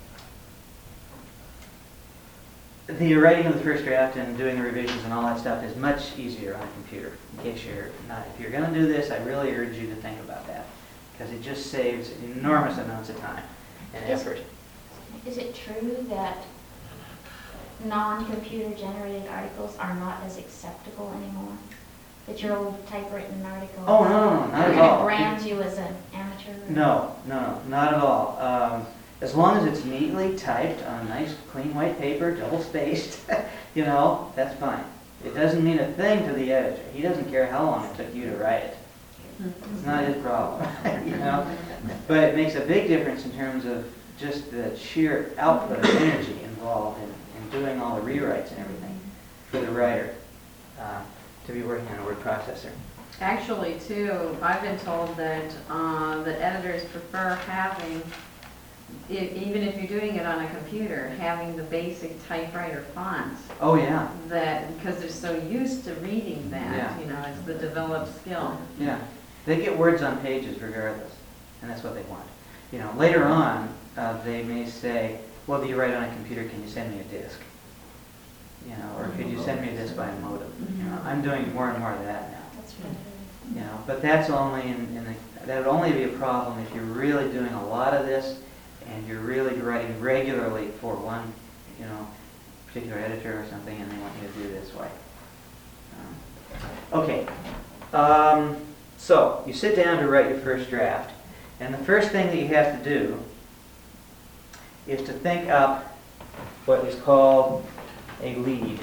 the writing of the first draft and doing the revisions and all that stuff is much easier on a computer. In case you're not, if you're going to do this, I really urge you to think about that, because it just saves enormous amounts of time and Is- effort. Is it true that non-computer generated articles are not as acceptable anymore? That your old typewritten article? Oh, no, no, no, not at Kind all. of brands you as an amateur? No, no, no, not at all. Um, as long as it's neatly typed on nice, clean white paper, double spaced, you know, that's fine. It doesn't mean a thing to the editor. He doesn't care how long it took you to write it. It's not his problem, you know. But it makes a big difference in terms of just the sheer output of energy involved in, in doing all the rewrites and everything for the writer uh, to be working on a word processor. Actually, too, I've been told that uh, that editors prefer having, i- even if you're doing it on a computer, having the basic typewriter fonts. Oh, yeah. That, because they're so used to reading that, Yeah. you know, it's the developed skill. Yeah, they get words on pages regardless, and that's what they want. You know, later on, uh, they may say, well, do you write on a computer, can you send me a disk? You know, or could you send me this by a modem? You know, I'm doing more and more of that now. That's really You know, but that's only in, in the, that would only be a problem if you're really doing a lot of this and you're really writing regularly for one, you know, particular editor or something, and they want you to do this way. Um, okay, um, so you sit down to write your first draft, and the first thing that you have to do is to think up what is called a lead.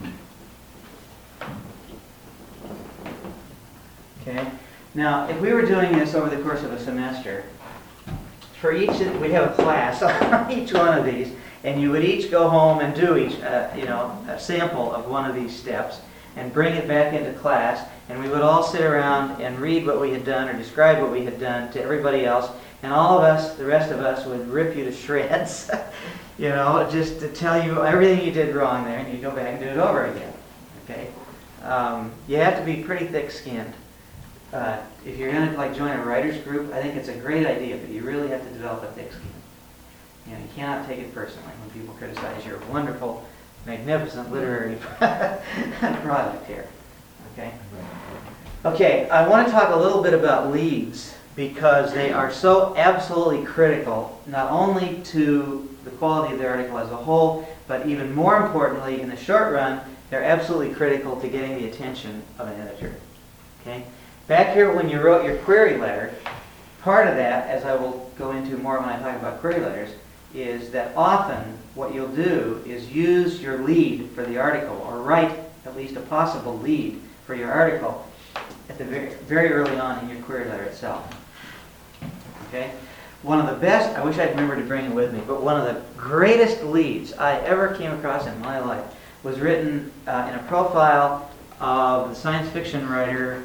Okay. Now, if we were doing this over the course of a semester, for each, we'd have a class on each one of these, and you would each go home and do each, uh, you know, a sample of one of these steps, and bring it back into class, and we would all sit around and read what we had done or describe what we had done to everybody else, and all of us, the rest of us, would rip you to shreds, you know, just to tell you everything you did wrong there, and you go back and do it over again. Okay. Um, you have to be pretty thick-skinned. Uh, if you're going to like join a writer's group, I think it's a great idea, but you really have to develop a thick skin. You know, you cannot take it personally when people criticize your wonderful, magnificent literary product here. Okay. Okay. I want to talk a little bit about leads because they are so absolutely critical, not only to the quality of the article as a whole, but even more importantly, in the short run, they're absolutely critical to getting the attention of an editor. Okay. Back here when you wrote your query letter, part of that, as I will go into more when I talk about query letters, is that often what you'll do is use your lead for the article, or write at least a possible lead for your article at the very, very early on in your query letter itself. Okay? One of the best, I wish I'd remembered to bring it with me, but one of the greatest leads I ever came across in my life was written uh, in a profile of the science fiction writer,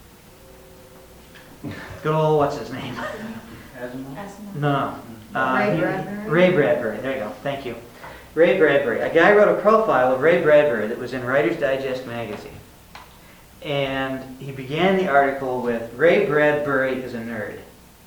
good old, what's his name? Asimov. No, no. Uh, Ray he- Bradbury? Ray Bradbury, there you go, thank you. Ray Bradbury. A guy wrote a profile of Ray Bradbury that was in Writer's Digest magazine. And he began the article with, Ray Bradbury is a nerd.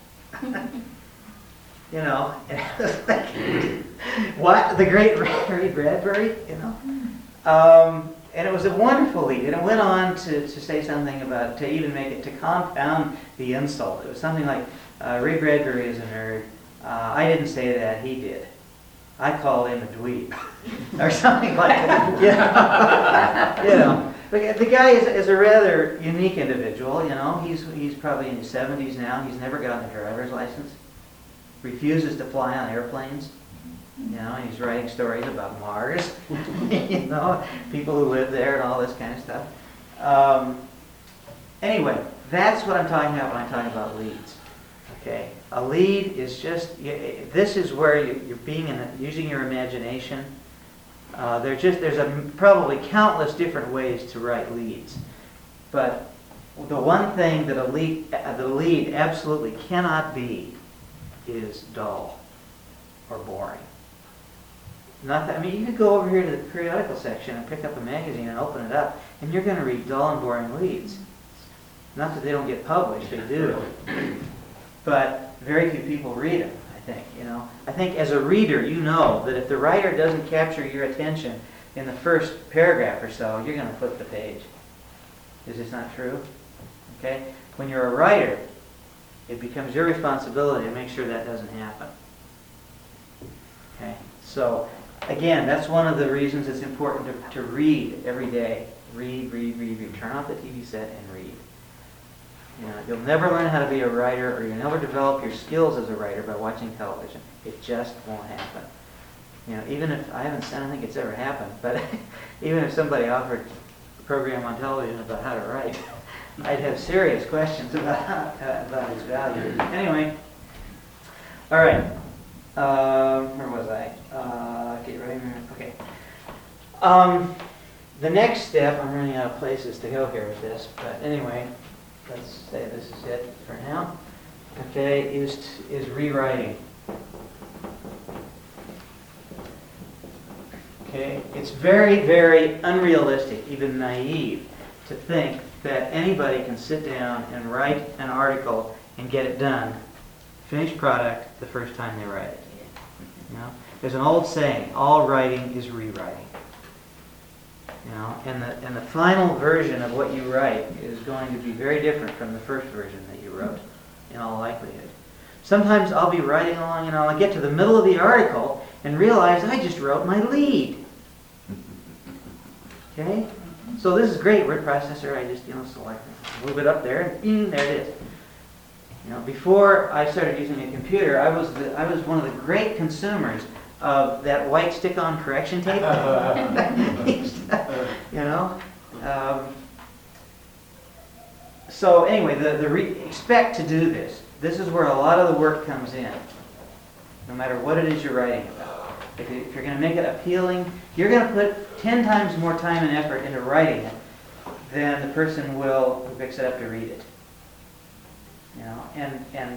You know, and I was like, what? The great Ray Bradbury? You know? Um, and it was a wonderful lead. And it went on to, to say something about, to even make it, to compound the insult. It was something like, uh, Ray Bradbury is a nerd. Uh, I didn't say that, he did. I called him a dweeb. Or something like that. You know? You know. the the guy is, is a rather unique individual, you know. He's, he's probably in his seventies now. He's never gotten a driver's license. Refuses to fly on airplanes. You know, he's writing stories about Mars, you know, people who live there and all this kind of stuff. Um, anyway, that's what I'm talking about when I'm talking about leads. Okay, a lead is just, this is where you, you're being in, using your imagination. Uh, there's just, there's a, probably countless different ways to write leads. But the one thing that a lead, the lead absolutely cannot be is dull or boring. Not that, I mean, you could go over here to the periodical section and pick up a magazine and open it up, and you're going to read dull and boring leads. Not that they don't get published, they do. But very few people read them, I think, you know. I think as a reader, you know that if the writer doesn't capture your attention in the first paragraph or so, you're going to flip the page. Is this not true? Okay? When you're a writer, it becomes your responsibility to make sure that doesn't happen. Okay? So, again, that's one of the reasons it's important to, to read every day. Read, read, read, read. Turn off the T V set and read. You know, you'll never learn how to be a writer, or you'll never develop your skills as a writer by watching television. It just won't happen. You know, even if, I haven't, I don't think it's ever happened, but even if somebody offered a program on television about how to write, I'd have serious questions about, about its value. Anyway, all right. Um, where was I? Uh, okay, right here. Okay. Um, the next step, I'm running out of places to go here with this, but anyway, let's say this is it for now. Okay, is t- is rewriting. Okay, it's very, very unrealistic, even naive, to think that anybody can sit down and write an article and get it done, finished product, the first time they write it. You know, there's an old saying: all writing is rewriting. You know, and the and the final version of what you write is going to be very different from the first version that you wrote, in all likelihood. Sometimes I'll be writing along, and I'll get to the middle of the article and realize I just wrote my lead. Okay, so this is great. Word processor. I just you know select, move it up there, and bing, there it is. You know, before I started using a computer, I was the, I was one of the great consumers of that white stick-on correction tape. You know, um, so anyway, the the re- expect to do this. This is where a lot of the work comes in. No matter what it is you're writing about, if, you, if you're going to make it appealing, you're going to put ten times more time and effort into writing it than the person will who picks it up to read it. You know, and and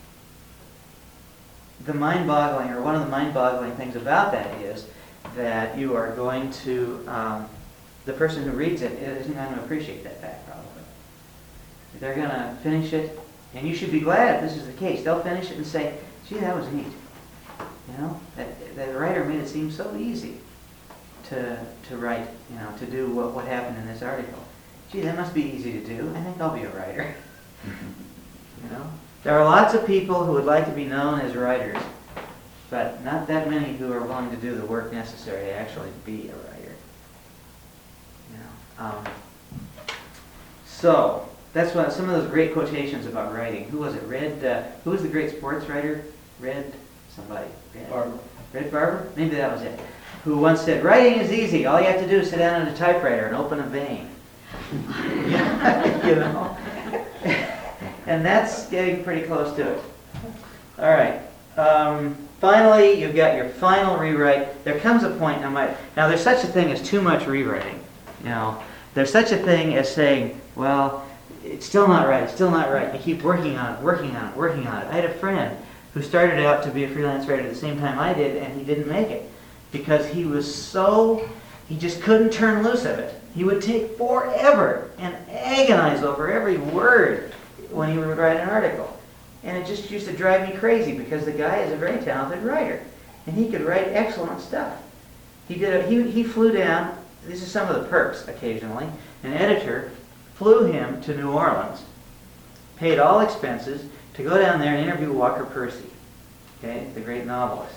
the mind-boggling, or one of the mind-boggling things about that is that you are going to, um, the person who reads it isn't going to appreciate that fact, probably. They're going to finish it, and you should be glad if this is the case. They'll finish it and say, gee, that was neat. You know, that, that writer made it seem so easy to to write, you know, to do what, what happened in this article. Gee, that must be easy to do. I think I'll be a writer. You know, there are lots of people who would like to be known as writers, but not that many who are willing to do the work necessary to actually be a writer. You know, um, so that's what some of those great quotations about writing. Who was it? Red. Uh, who was the great sports writer? Red. Somebody. Red Barber. Red Barber. Maybe that was it. Who once said, "Writing is easy. All you have to do is sit down at a typewriter and open a vein." You know. And that's getting pretty close to it. All right. Um, finally, you've got your final rewrite. There comes a point now. My, now, there's such a thing as too much rewriting. You know, there's such a thing as saying, "Well, it's still not right. It's still not right." You keep working on it, working on it, working on it. I had a friend who started out to be a freelance writer at the same time I did, and he didn't make it because he was so he just couldn't turn loose of it. He would take forever and agonize over every word when he would write an article. And it just used to drive me crazy because the guy is a very talented writer. And he could write excellent stuff. He did a, he, he flew down, this is some of the perks occasionally, an editor flew him to New Orleans, paid all expenses to go down there and interview Walker Percy, okay, the great novelist.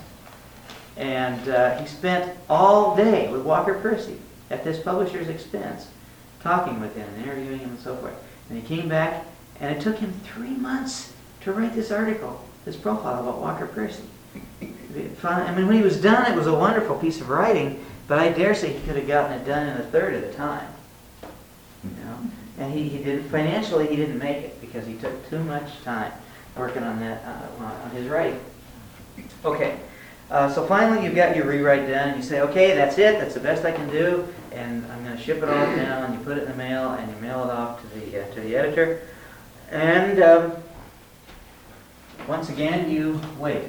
And uh, he spent all day with Walker Percy at this publisher's expense, talking with him and interviewing him and so forth. And he came back, and it took him three months to write this article, this profile about Walker Percy. I mean, when he was done, it was a wonderful piece of writing, but I dare say he could have gotten it done in a third of the time. You know? And he, he didn't, financially, he didn't make it because he took too much time working on that, uh, on his writing. Okay, uh, so finally you've got your rewrite done, and you say, okay, that's it, that's the best I can do, and I'm going to ship it all down. You put it in the mail, and you mail it off to the uh, to the editor, and um, once again you wait.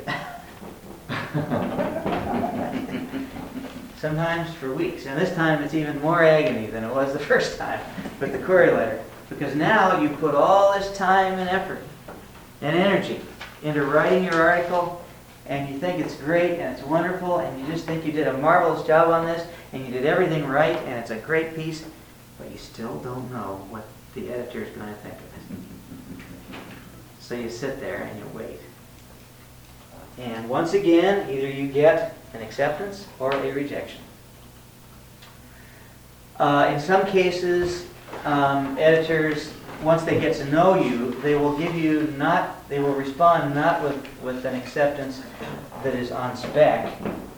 Sometimes for weeks, and this time it's even more agony than it was the first time with the query letter, because now you put all this time and effort and energy into writing your article, and you think it's great and it's wonderful, and you just think you did a marvelous job on this, and you did everything right, and it's a great piece, but you still don't know what the editor is going to think of it. So you sit there and you wait. And once again, either you get an acceptance or a rejection. Uh, in some cases, um, editors, once they get to know you, they will give you not, they will respond not with, with an acceptance that is on spec,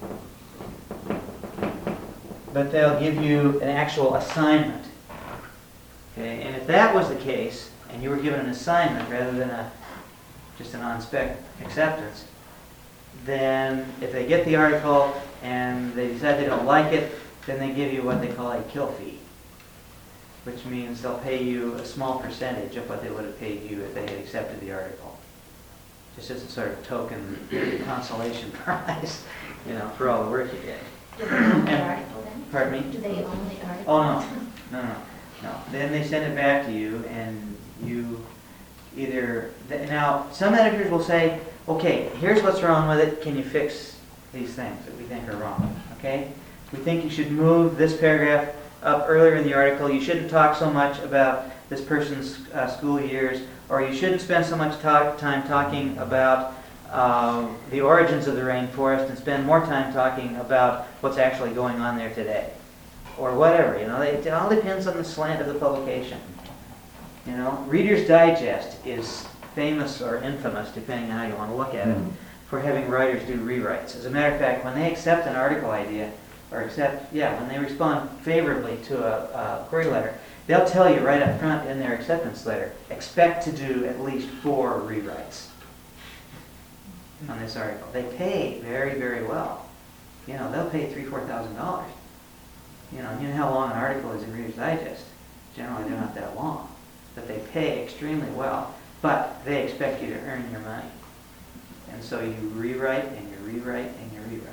but they'll give you an actual assignment. Okay? And if that was the case, and you were given an assignment rather than a just an on-spec acceptance, then if they get the article and they decide they don't like it, then they give you what they call a kill fee, which means they'll pay you a small percentage of what they would have paid you if they had accepted the article. Just as a sort of token consolation prize, you know, for all the work you did. Do they own the article then? Pardon me? Do they own the article? Oh, no. No, no, no. Then they send it back to you, and you either... Now, some editors will say, okay, here's what's wrong with it. Can you fix these things that we think are wrong? Okay? We think you should move this paragraph up earlier in the article. You shouldn't talk so much about this person's uh, school years, or you shouldn't spend so much talk, time talking about um, the origins of the rainforest and spend more time talking about what's actually going on there today, or whatever. You know, it, it all depends on the slant of the publication. You know, Reader's Digest is famous or infamous, depending on how you want to look at it, for having writers do rewrites. As a matter of fact, when they accept an article idea, or accept, yeah, when they respond favorably to a, a query letter, they'll tell you right up front in their acceptance letter, expect to do at least four rewrites on this article. They pay very, very well. You know, they'll pay three, four thousand dollars. You know, you know how long an article is in Reader's Digest. Generally, they're not that long, but they pay extremely well. But they expect you to earn your money, and so you rewrite and you rewrite and you rewrite.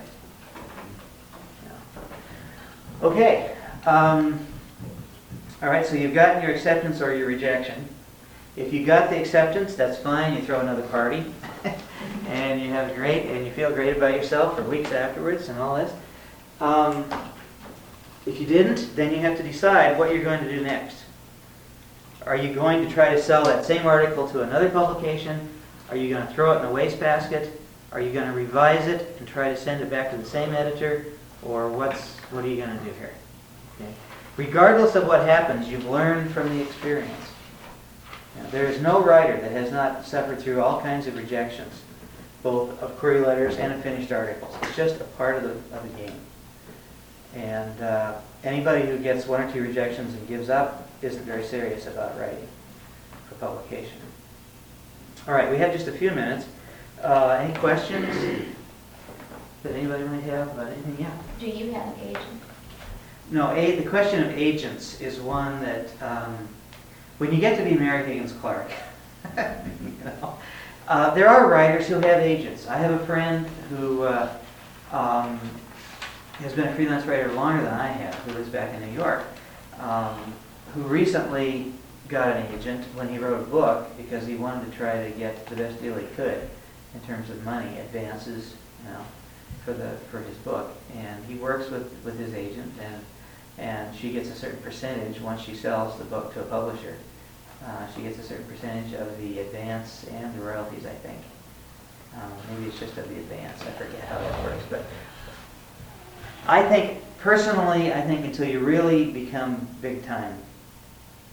Yeah. Okay. Um, all right. So you've gotten your acceptance or your rejection. If you got the acceptance, that's fine. You throw another party, and you have great, and you feel great about yourself for weeks afterwards, and all this. Um, if you didn't, then you have to decide what you're going to do next. Are you going to try to sell that same article to another publication? Are you going to throw it in a wastebasket? Are you going to revise it and try to send it back to the same editor? Or what's what are you going to do here? Okay. Regardless of what happens, you've learned from the experience. Now, there is no writer that has not suffered through all kinds of rejections, both of query letters and of finished articles. It's just a part of the, of the game. And uh, anybody who gets one or two rejections and gives up isn't very serious about writing for publication. All right, we have just a few minutes. Uh, any questions that anybody might have about anything? Yeah. Do you have an agent? No, a, the question of agents is one that um, when you get to be Mary Higgins Clark, you know, uh, there are writers who have agents. I have a friend who uh, um, has been a freelance writer longer than I have, who lives back in New York, um, who recently got an agent when he wrote a book because he wanted to try to get the best deal he could in terms of money, advances, you know, for the for his book. And he works with, with his agent, and and she gets a certain percentage once she sells the book to a publisher. Uh, she gets a certain percentage of the advance and the royalties, I think. Um, maybe it's just of the advance. I forget how that works, but I think, personally, I think until you really become big time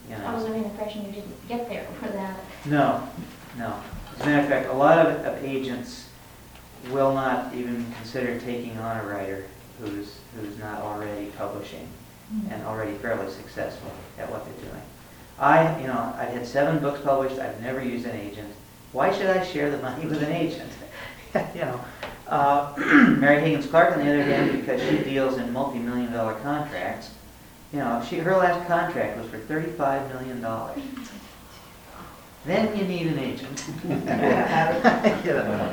you know. I was under the impression you didn't get there for that. No, no. As a matter of fact, a lot of, of agents will not even consider taking on a writer who's, who's not already publishing and already fairly successful at what they're doing. I, you know, I've had seven books published. I've never used an agent. Why should I share the money with an agent? you know, uh, Mary Higgins Clark, on the other hand, because she deals in multi-million dollar contracts, you know, she her last contract was for thirty-five million dollars. Then you need an agent. You know.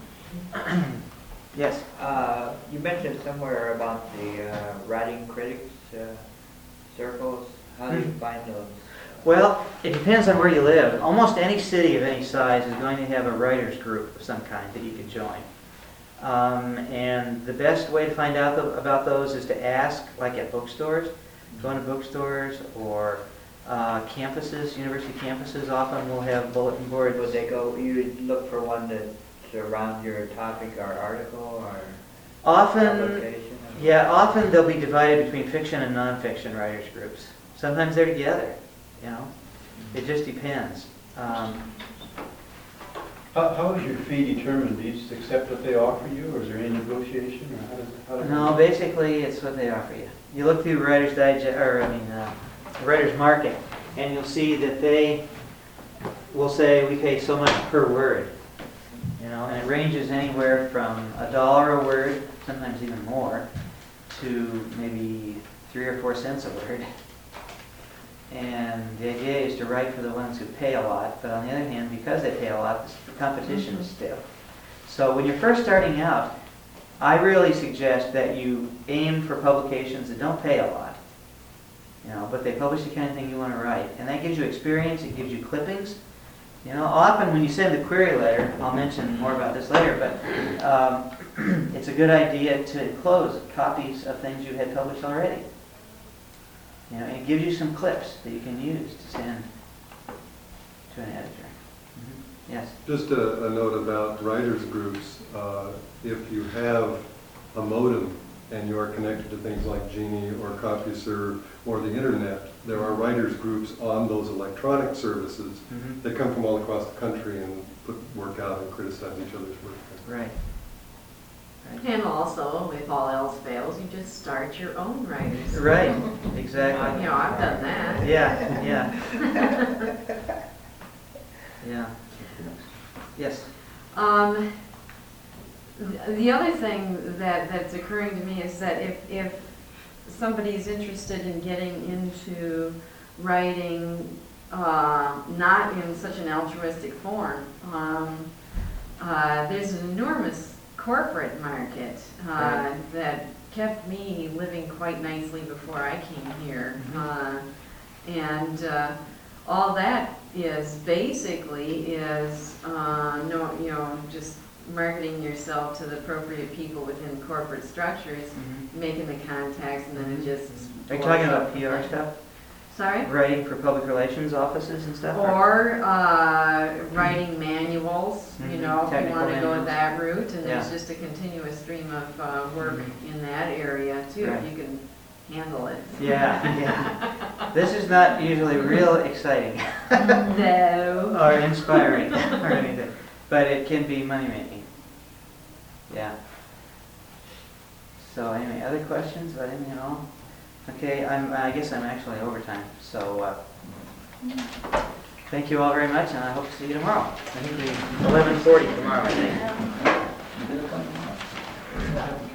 Yes. Uh, you mentioned somewhere about the uh, writing critics uh, circles. How do you find those? Well, it depends on where you live. Almost any city of any size is going to have a writers group of some kind that you can join. Um, and the best way to find out th- about those is to ask, like at bookstores. Go into bookstores or uh, campuses, university campuses often will have bulletin boards. Would they go, you would look for one that's around your topic or article or Often, publication? yeah, often they'll be divided between fiction and nonfiction writers groups. Sometimes they're together, you know. It just depends. Um, How, how is your fee determined? Do you just accept what they offer you, or is there any negotiation, or how does it? How does no, it- basically it's what they offer you. You look through Writer's Digest, or I mean, uh, Writer's Market, and you'll see that they will say we pay so much per word, you know, and it ranges anywhere from a dollar a word, sometimes even more, to maybe three or four cents a word. And the idea is to write for the ones who pay a lot, but on the other hand, because they pay a lot, the competition is stiff. So when you're first starting out, I really suggest that you aim for publications that don't pay a lot, you know, but they publish the kind of thing you want to write. And that gives you experience, it gives you clippings. You know, often when you send the query letter, I'll mention more about this later, but um, it's a good idea to enclose copies of things you had published already. You know, and it gives you some clips that you can use to send to an editor. Mm-hmm. Yes? Just a, a note about writers groups. Uh, if you have a modem and you are connected to things like Genie or CompuServe or the internet, there are writers groups on those electronic services Mm-hmm. that come from all across the country and put work out and criticize each other's work. Right. And also, if all else fails, you just start your own writers. Right, exactly. You know, I've done that. Yeah, yeah. Yeah. Yes. Um, th- the other thing that, that's occurring to me is that if, if somebody's interested in getting into writing, uh, not in such an altruistic form, um, uh, there's an enormous corporate market uh, Right. that kept me living quite nicely before I came here. Mhm. Uh, and uh, all that is basically is uh, no, you know, just marketing yourself to the appropriate people within corporate structures, Mhm. making the contacts, and then it just. Are you talking about P R stuff? Sorry? Writing for public relations offices and stuff? Or uh, writing manuals, you Mhm. know, if you Technical want to go manuals. that route, and there's Yeah. just a continuous stream of uh, work Mhm. in that area too, Right. if you can handle it. Yeah, yeah. This is not usually real exciting No. or inspiring or anything, but it can be money-making. Yeah. So anyway, other questions about anything at all? Okay, I'm, I guess I'm actually overtime, so uh, thank you all very much, and I hope to see you tomorrow. I think we eleven forty tomorrow, I think.